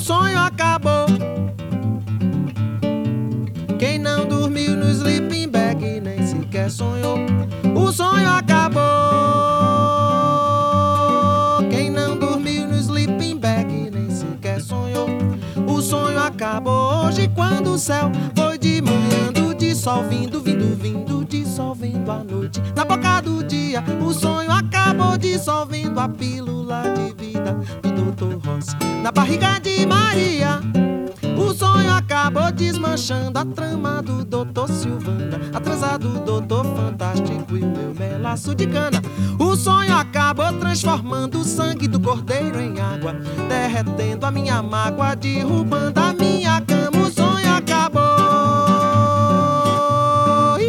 sonho acabou. Quem não dormiu no sleeping bag nem sequer sonhou. O sonho acabou. Quem não dormiu no sleeping bag nem sequer sonhou. O sonho acabou hoje quando o céu foi de manhã, de sol vindo, vindo, vindo, dissolvendo a noite na boca do dia. O sonho acabou dissolvendo a pílula de vida do Dr. Rossi na barriga de Maria. O sonho acabou desmanchando a trama do Dr. Silvana, a transa do Dr. Fantástico e o meu melaço de cana. O sonho acabou transformando o sangue do cordeiro em água, derretendo a minha mágoa, derrubando a minha cama. O sonho acabou.